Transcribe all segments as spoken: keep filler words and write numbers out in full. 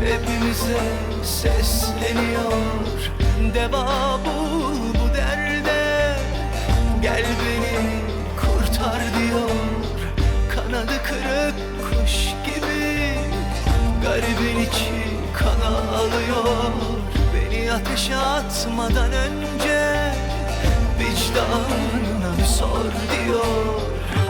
hepimize sesleniyor. Deva bul bu derde, gel beni kurtar diyor. Kanadı kırık kuş gibi garibin içi kana alıyor. Beni ateşe atmadan önce vicdanına bir sor diyor.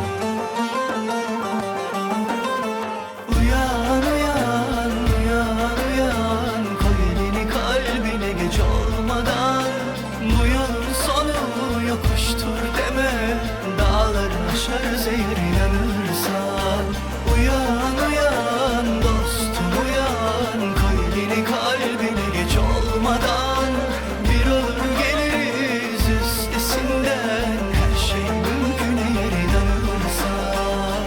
Uyan uyan uyan uyan, koy elini kalbine geç olmadan. Bu yolun sonu yokuştur deme, dağları aşarız eğer inanırsan. Uyan uyan dostum uyan, koy elini kalbine geç olmadan. Bir olur geliriz üstesinden, her şey mümkün eğer inanırsan.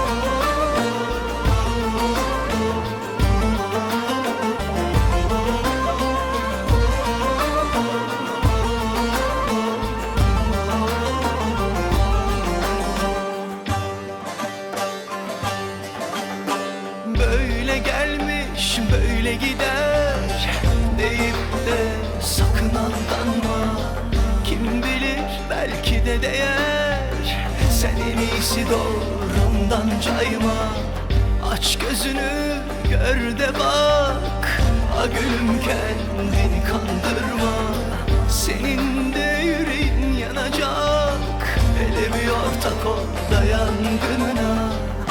Böyle gelmiş böyle gider deyip de sakın aldanma. Kim bilir belki de değer, sen en iyisi doğrundan cayma. Aç gözünü gör de bak, a gülüm kendini kandırma. Senin de yüreğin yanacak, hele bir ortak ol da yangınına.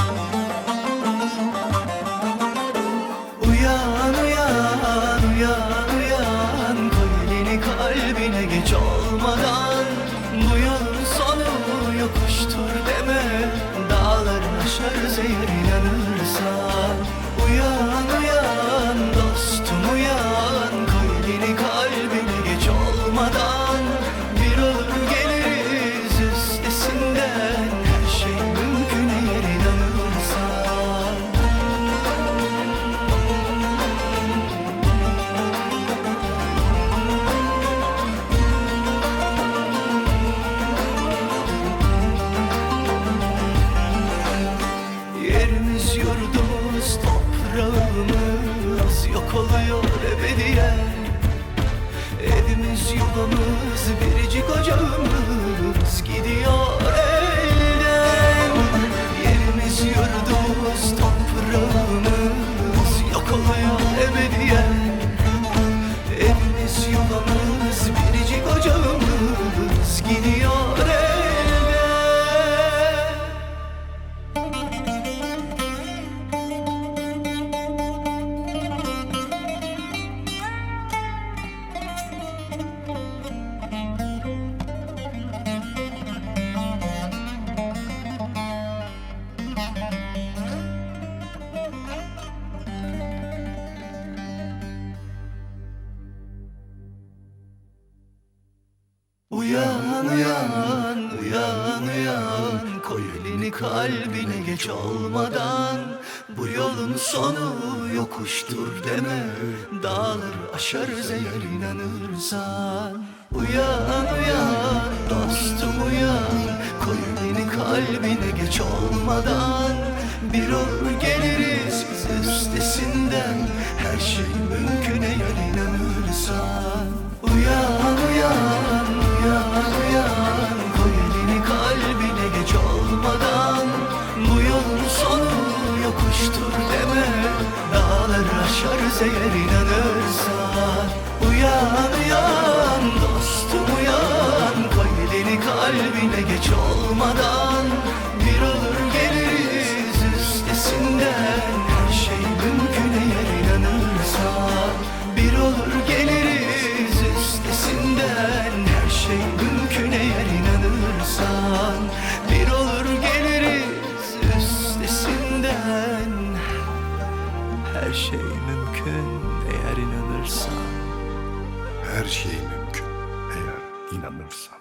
Uyan uyan uyan uyan, koy elini kalbine geç olmadan. Bu yolun sonu yokuştur deme, dağları aşarız eğer inanırsan. Uyan uyan dostum uyan, koy elini kalbine geç olmadan. Bir olur geliriz üstesinden, her şey mümkün eğer inanırsan. Yerimiz, yurdumuz, toprağımız yok oluyor ebediyen. Evimiz, yuvamız, biricik ocağımız gidiyor elden. Yerimiz, yurdumuz, toprağımız yok oluyor ebediyen. Evimiz, yuvamız, biricik ocağımız gidiyor elden. Uyan uyan uyan uyan, koy elini kalbine geç olmadan. Bu yolun sonu yokuştur deme, dağları aşarız eğer inanırsan. Uyan uyan dostum uyan, koy elini kalbine geç olmadan. Bir olur geliriz üstesinden, her şey mümkün eğer inanırsan. Uyan uyan uyan uyan, koy elini kalbine geç olmadan. Bu yolun sonu yokuştur deme, dağları aşarız eğer inanırsan. Uyan uyan dostum uyan, koy elini kalbine geç olmadan. Bir olur geliriz üstesinden, her şey mümkün eğer inanırsan. Bir olur geliriz üstesinden, her şey mümkün eğer inanırsan. Bir olur geliriz üstesinden, her şey mümkün eğer inanırsan. Her şey mümkün eğer inanırsan.